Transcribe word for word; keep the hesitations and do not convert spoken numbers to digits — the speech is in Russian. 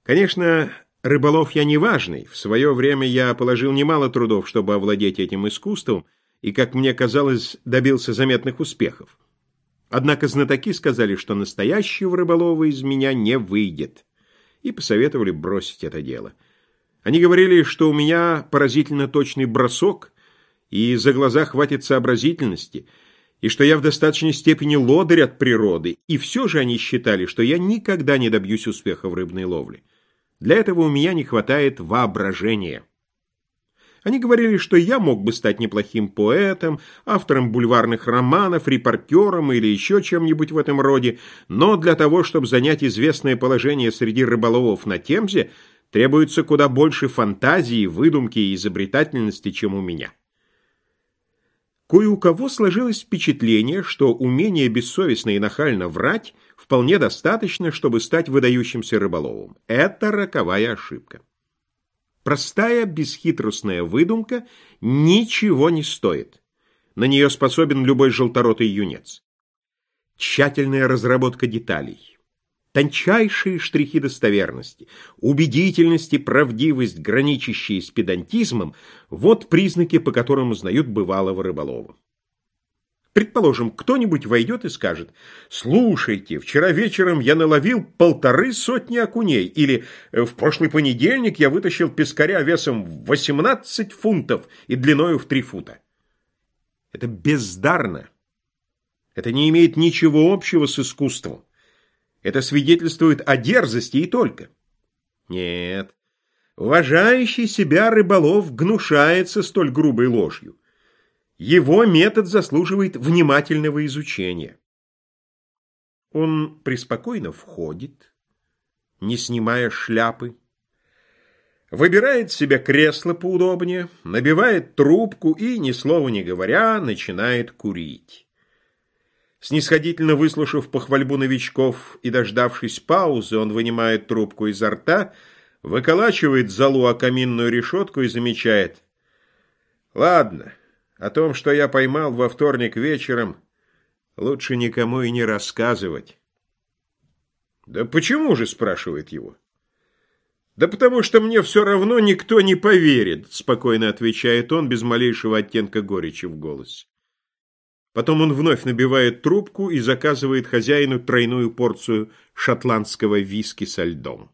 Конечно, рыболов я не важный. В свое время я положил немало трудов, чтобы овладеть этим искусством, и, как мне казалось, добился заметных успехов. Однако знатоки сказали, что настоящего рыболова из меня не выйдет, и посоветовали бросить это дело. Они говорили, что у меня поразительно точный бросок, и за глаза хватит сообразительности, и что я в достаточной степени лодырь от природы, и все же они считали, что я никогда не добьюсь успеха в рыбной ловле. Для этого у меня не хватает воображения. Они говорили, что я мог бы стать неплохим поэтом, автором бульварных романов, репортером или еще чем-нибудь в этом роде, но для того, чтобы занять известное положение среди рыболовов на Темзе, требуется куда больше фантазии, выдумки и изобретательности, чем у меня. Кое у кого сложилось впечатление, что умение бессовестно и нахально врать вполне достаточно, чтобы стать выдающимся рыболовом. Это роковая ошибка. Простая, бесхитростная выдумка ничего не стоит. На нее способен любой желторотый юнец. Тщательная разработка деталей, тончайшие штрихи достоверности, убедительность и правдивость, граничащие с педантизмом – вот признаки, по которым узнают бывалого рыболова. Предположим, кто-нибудь войдет и скажет: «Слушайте, вчера вечером я наловил полторы сотни окуней», или «В прошлый понедельник я вытащил пескаря весом в восемнадцать фунтов и длиною в три фута». Это бездарно. Это не имеет ничего общего с искусством. Это свидетельствует о дерзости и только. Нет, уважающий себя рыболов гнушается столь грубой ложью. Его метод заслуживает внимательного изучения. Он преспокойно входит, не снимая шляпы, выбирает себе кресло поудобнее, набивает трубку и, ни слова не говоря, начинает курить. Снисходительно выслушав похвальбу новичков и дождавшись паузы, он вынимает трубку изо рта, выколачивает золу о каминную решетку и замечает: «Ладно, о том, что я поймал во вторник вечером, лучше никому и не рассказывать». «Да почему же?» — спрашивает его. «Да потому что мне все равно никто не поверит», — спокойно отвечает он, без малейшего оттенка горечи в голосе. Потом он вновь набивает трубку и заказывает хозяину тройную порцию шотландского виски со льдом.